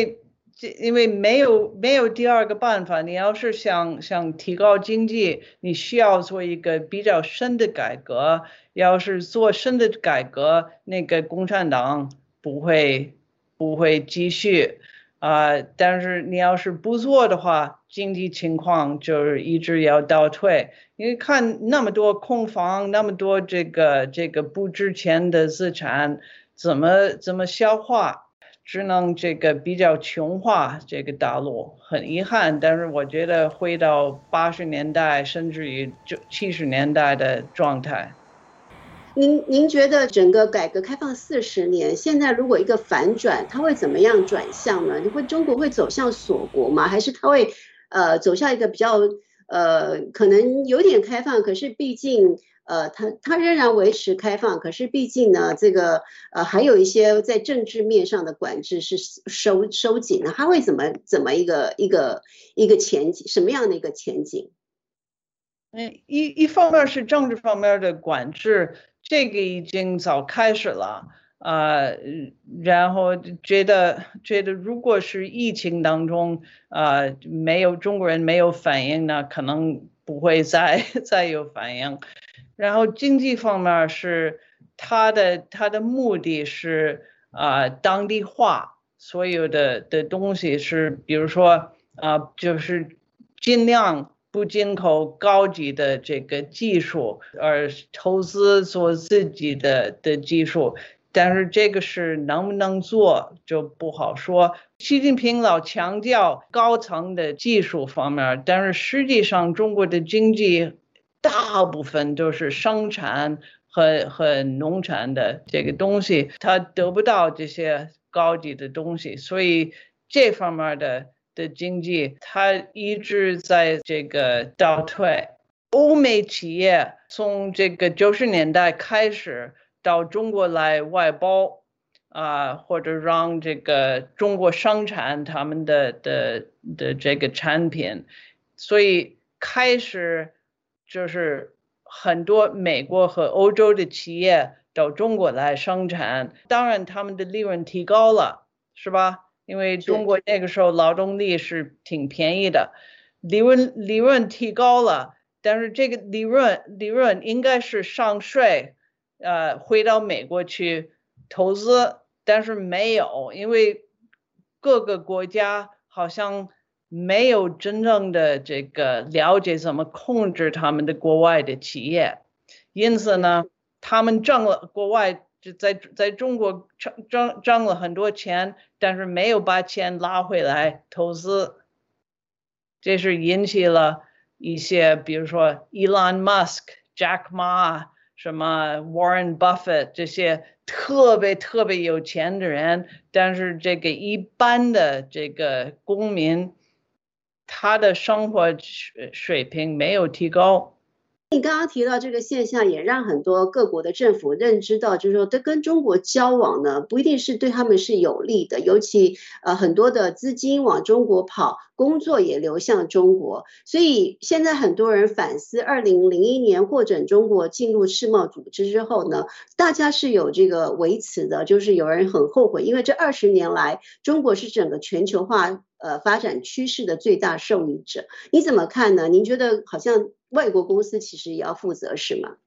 这因为没有没有第二个办法，你要是想想提高经济，你需要做一个比较深的改革。要是做深的改革，那个共产党不会不会继续啊、呃。但是你要是不做的话，经济情况就是一直要倒退。因为看那么多空房，那么多这个这个不值钱的资产，怎么怎么消化？只能这个比较穷化这个大陆，很遗憾。但是我觉得回到八十年代甚至于就七十年代的状态。 您您觉得整个改革开放四十年，现在如果一个反转，它会怎么样转向呢？会中国会走向锁国吗？还是它会呃走向一个比较呃可能有点开放，可是毕竟呃它它仍然维持开放，可是毕竟呢这个呃还有一些在政治面上的管制是收收紧的，它会怎么怎么一个一个一个前景，什么样的一个前景？ 嗯，一一方面是政治方面的管制。这个已经早开始了，呃，然后觉得觉得如果是疫情当中，呃，没有中国人没有反应呢，可能不会再再有反应。然后经济方面是它的它的目的是啊、呃、当地化，所有的的东西是，比如说啊、呃、就是尽量不进口高级的这个技术，而投资做自己的的技术。但是这个是能不能做就不好说。习近平老强调高层的技术方面，但是实际上中国的经济大部分都是生产和和农产的这个东西，它得不到这些高级的东西，所以这方面的的经济，它一直在这个倒退。欧美企业从这个九十年代开始到中国来外包啊、呃，或者让这个中国生产他们的的的这个产品，所以开始就是很多美国和欧洲的企业到中国来生产，当然他们的利润提高了，是吧？因为中国那个时候劳动力是挺便宜的，利润利润提高了，但是这个利润利润应该是上税，呃，回到美国去投资，但是没有，因为各个国家好像没有真正的这个了解怎么控制他们的国外的企业，因此呢，他们挣了国外。就在在中国挣挣了很多钱，但是没有把钱拉回来投资，这是引起了一些，比如说 Elon Musk、Jack Ma、什么 Warren Buffett 这些特别特别有钱的人，但是这个一般的这个公民，他的生活水平没有提高。 你刚刚提到这个现象，也让很多各国的政府认知到，就是说，这跟中国交往呢，不一定是对他们是有利的。尤其呃，很多的资金往中国跑，工作也流向中国。所以现在很多人反思，二零零一年获准中国进入世贸组织之后呢，大家是有这个维持的，就是有人很后悔，因为这二十年来，中国是整个全球化呃发展趋势的最大受益者。你怎么看呢？您觉得好像外国公司其实也要负责是吗？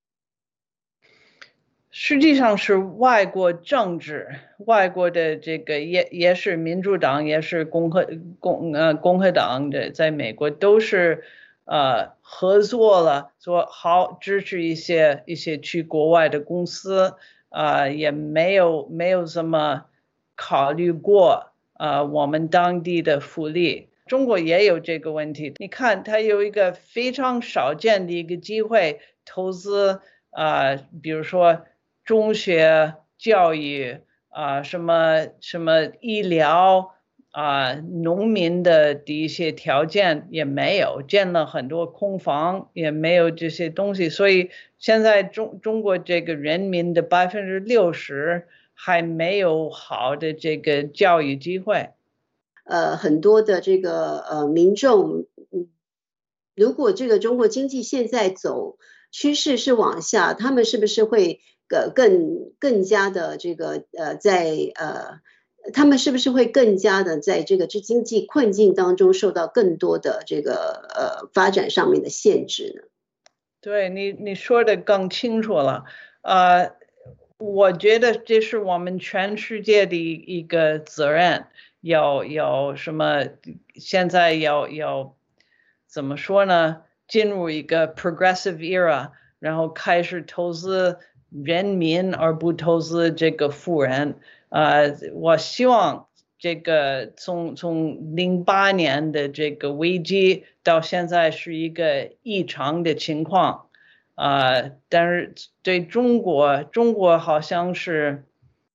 实际上是外国政治，外国的这个也也是民主党，也是共和共呃共和党的，在美国都是呃合作了，说好支持一些一些去国外的公司，呃也没有没有怎么考虑过呃我们当地的福利。中国也有这个问题，你看它有一个非常少见的一个机会投资，呃，比如说中学教育啊、呃，什么什么医疗啊、呃，农民的一些条件也没有，建了很多空房，也没有这些东西，所以现在中中国这个人民的百分之六十还没有好的这个教育机会。 呃，很多的这个呃民众，嗯，如果这个中国经济现在走趋势是往下，他们是不是会呃更更加的这个呃在呃他们是不是会更加的在这个经济困境当中受到更多的这个呃发展上面的限制呢？ 对你你说的更清楚了，呃，我觉得这是我们全世界的一个责任，要要什么？现在要要怎么说呢？进入一个 progressive era，然后开始投资人民，而不投资这个富人。呃，我希望这个从从零八年的这个危机到现在是一个异常的情况，呃，但是对中国，中国好像是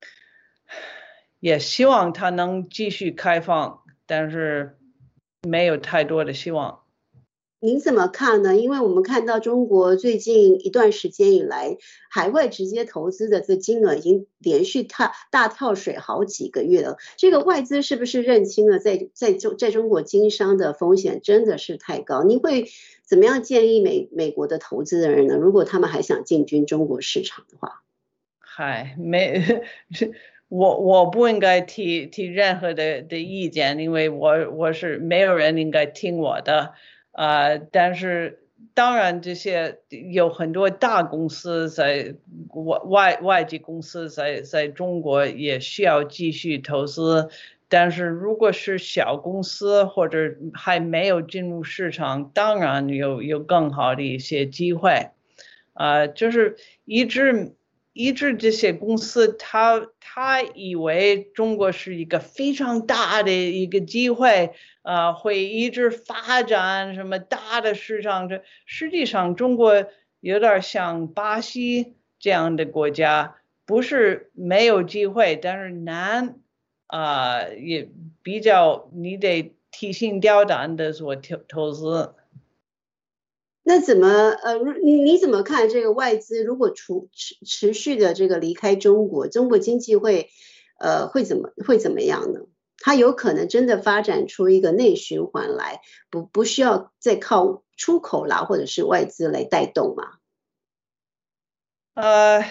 也希望它能继续开放，但是没有太多的希望。 您怎么看呢？因为我们看到中国最近一段时间以来，海外直接投资的这金额已经连续大大跳水好几个月了。这个外资是不是认清了在在中在中国经商的风险真的是太高？您会怎么样建议美美国的投资的人呢？如果他们还想进军中国市场的话？ 嗨，没，我我不应该提提任何的的意见，因为我我是没有人应该听我的。呃，但是当然，这些有很多大公司在外外外籍公司在在中国也需要继续投资，但是如果是小公司或者还没有进入市场，当然有有更好的一些机会。呃，就是一直一直这些公司他他以为中国是一个非常大的一个机会。呃，会一直发展什么大的市场？这实际上中国有点像巴西这样的国家，不是没有机会，但是难，啊、呃，也比较你得提心吊胆的做投投资。 那怎么呃，你你怎么看这个外资如果持持持续的这个离开中国，中国经济会呃会怎么会怎么样呢？它有可能真的发展出一个内循环来，不不需要再靠出口啦，或者是外资来带动吗？ 呃，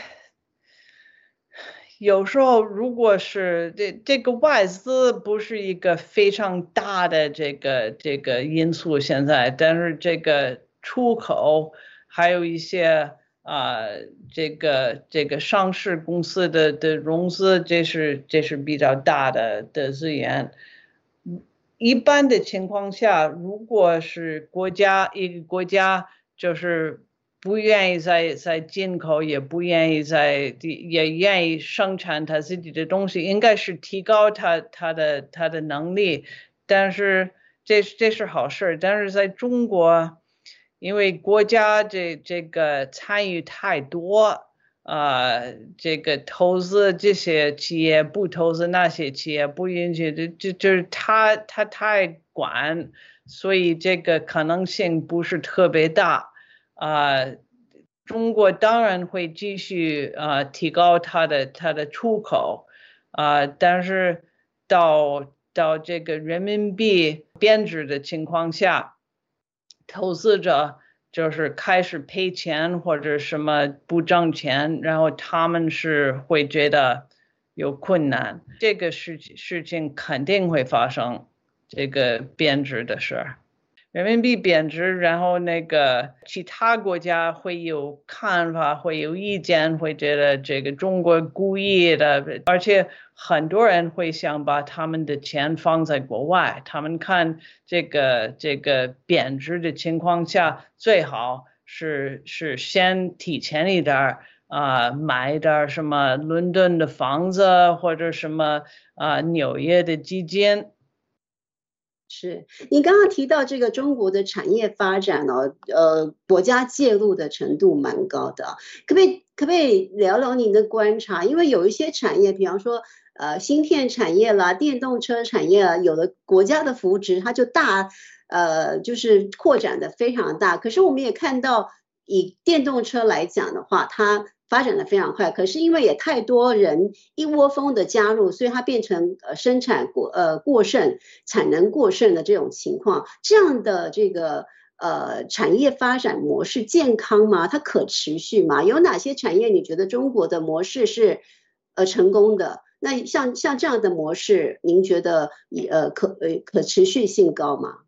有时候如果是这这个外资不是一个非常大的这个这个因素现在，但是这个出口还有一些。啊、呃，这个这个上市公司的的融资，这是这是比较大的的资源。一般的情况下，如果是国家一个国家就是不愿意再再进口，也不愿意再也愿意生产他自己的东西，应该是提高他他的他的能力。但是这这是好事，但是在中国。因为国家这这个参与太多，呃，这个投资这些企业不投资那些企业不允许，这这就是他他太管，所以这个可能性不是特别大。啊、呃，中国当然会继续呃提高它的它的出口，啊、呃，但是到到这个人民币贬值的情况下。投资者就是开始赔钱或者什么不挣钱，然后他们是会觉得有困难，这个事事情肯定会发生，这个贬值的事儿。人民币贬值，然后那个其他国家会有看法，会有意见，会觉得这个中国故意的，而且很多人会想把他们的钱放在国外，他们看这个这个贬值的情况下，最好是是先提前一点啊、呃，买一点什么伦敦的房子或者什么啊、呃、纽约的基金。 是你刚刚提到这个中国的产业发展哦，呃，国家介入的程度蛮高的，可不可以可不可以聊聊您的观察？因为有一些产业，比方说呃芯片产业啦、电动车产业啦，有了国家的扶植，它就大呃就是扩展的非常大。可是我们也看到，以电动车来讲的话，它发展的非常快，可是因为也太多人一窝蜂的加入，所以它变成呃生产过呃过剩、产能过剩的这种情况。这样的这个呃产业发展模式健康吗？它可持续吗？有哪些产业你觉得中国的模式是呃成功的？ 那像像这样的模式，您觉得呃可呃可持续性高吗？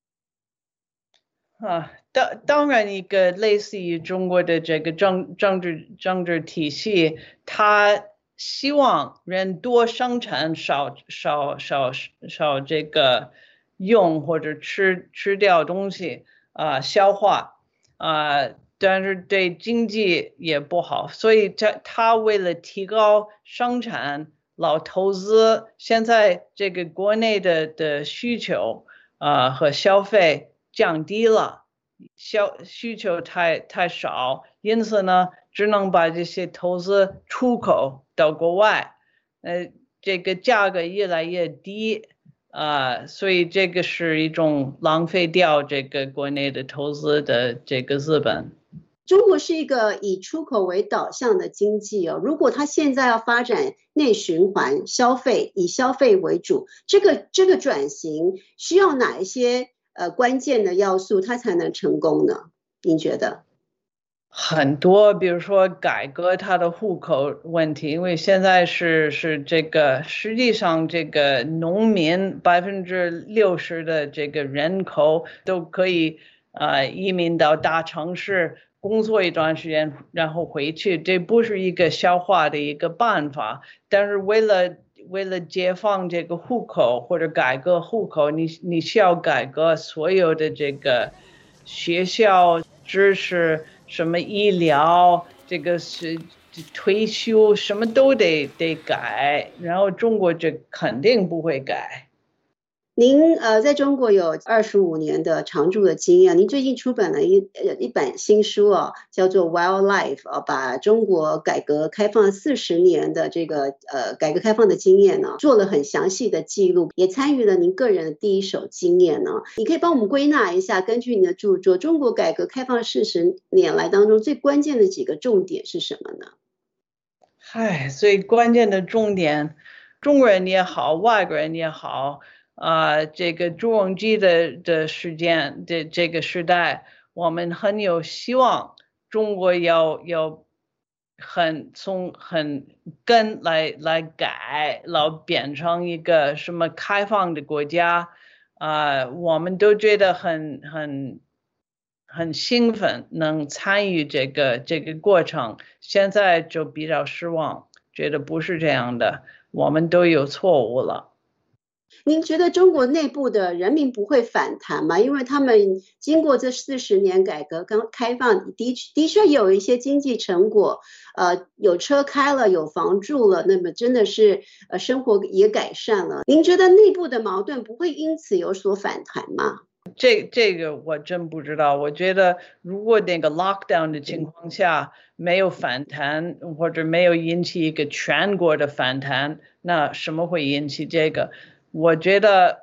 啊，当当然，一个类似于中国的这个政政治政治体系，它希望人多生产，少少少少这个用或者吃吃掉东西啊、呃，消化啊、呃，但是对经济也不好，所以他他为了提高生产，老投资，现在这个国内的的需求啊、呃、和消费降低了，消需求太太少，因此呢，只能把这些投资出口到国外，呃，这个价格越来越低，啊、呃，所以这个是一种浪费掉这个国内的投资的这个资本。 中国是一个以出口为导向的经济哦，如果它现在要发展内循环消费，以消费为主，这个这个转型需要哪一些呃关键的要素，它才能成功呢？您觉得？ 很多，比如说改革它的户口问题，因为现在是是这个，实际上这个农民百分之六十的这个人口都可以呃移民到大城市工作一段时间，然后回去，这不是一个消化的一个办法。但是为了为了解放这个户口或者改革户口，你你需要改革所有的这个学校知识。什么医疗，这个是退休，什么都得得改，然后中国这肯定不会改。 您呃在中国有二十五年的常住的经验，您最近出版了一呃一本新书哦，叫做《Wildlife》啊，把中国改革开放四十年的这个呃改革开放的经验呢，做了很详细的记录，也参与了您个人的第一手经验呢。你可以帮我们归纳一下，根据你的著作，中国改革开放四十年来当中最关键的几个重点是什么呢？ 嗨，最关键的重点，中国人也好，外国人也好。啊、呃，这个朱镕基的的时间的这个时代，我们很有希望，中国要要很从很根来来改，老变成一个什么开放的国家，啊、呃，我们都觉得很很很兴奋，能参与这个这个过程。现在就比较失望，觉得不是这样的，我们都有错误了。 您觉得中国内部的人民不会反弹吗？因为他们经过这四十年改革跟开放，的的确有一些经济成果，呃，有车开了，有房住了，那么真的是呃生活也改善了。您觉得内部的矛盾不会因此有所反弹吗？ 这这个我真不知道。我觉得如果那个 lockdown 的情况下没有反弹，或者没有引起一个全国的反弹，那什么会引起这个？我觉得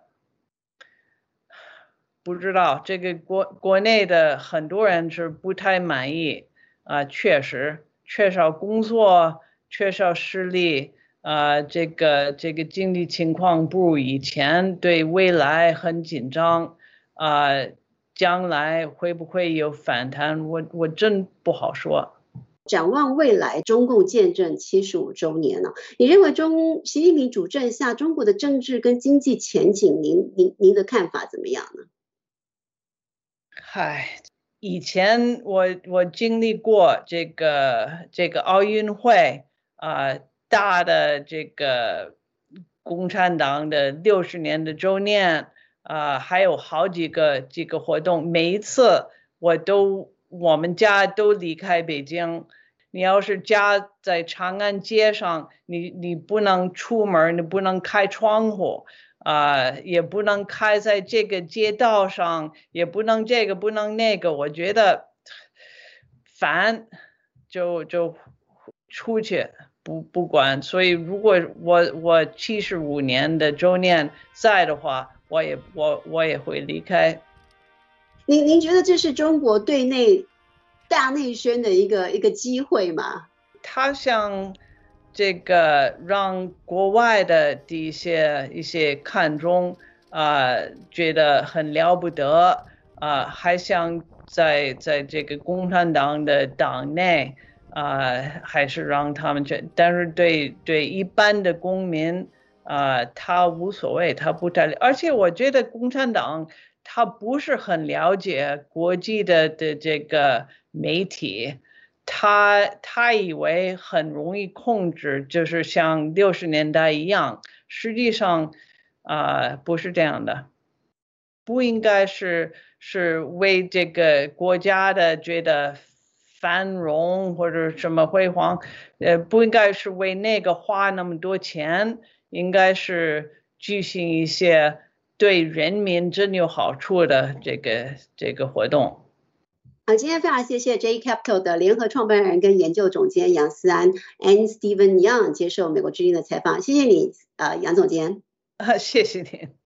不知道，这个国国内的很多人是不太满意啊、呃，确实缺少工作，缺少实力啊、呃，这个这个经济情况不如以前，对未来很紧张啊、呃，将来会不会有反弹？我我真不好说。 展望未来，中共建政七十五周年了，你认为中习近平主政下中国的政治跟经济前景，您您您的看法怎么样呢？ 嗨，以前我我经历过这个这个奥运会啊、呃，大的这个共产党的六十年的周年啊、呃，还有好几个几个活动，每一次我都我们家都离开北京。你要是家在长安街上，你你不能出门，你不能开窗户。啊、呃，也不能开在这个街道上，也不能这个，不能那个。我觉得烦就就出去，不不管。所以如果我我七十五年的周年在的话，我也我我也会离开。 您您觉得这是中国对内大内宣的一个一个机会吗？ 他想这个让国外的一些一些看中啊、呃，觉得很了不得啊、呃，还想在在这个共产党的党内啊、 啊、呃，还是让他们去，但是对对一般的公民啊、呃，他无所谓，他不太，而且我觉得共产党他不是很了解国际的的这个媒体。他他以为很容易控制，就是像六十年代一样，实际上，啊、呃，不是这样的，不应该是是为这个国家的觉得繁荣或者什么辉煌，呃，不应该是为那个花那么多钱，应该是举行一些对人民真有好处的这个这个活动。 好，今天非常谢谢 J Capital 的联合创办人跟研究总监杨思安 and Stephen Young 接受美国之音的采访，谢谢你，呃，杨总监。 啊，谢谢您。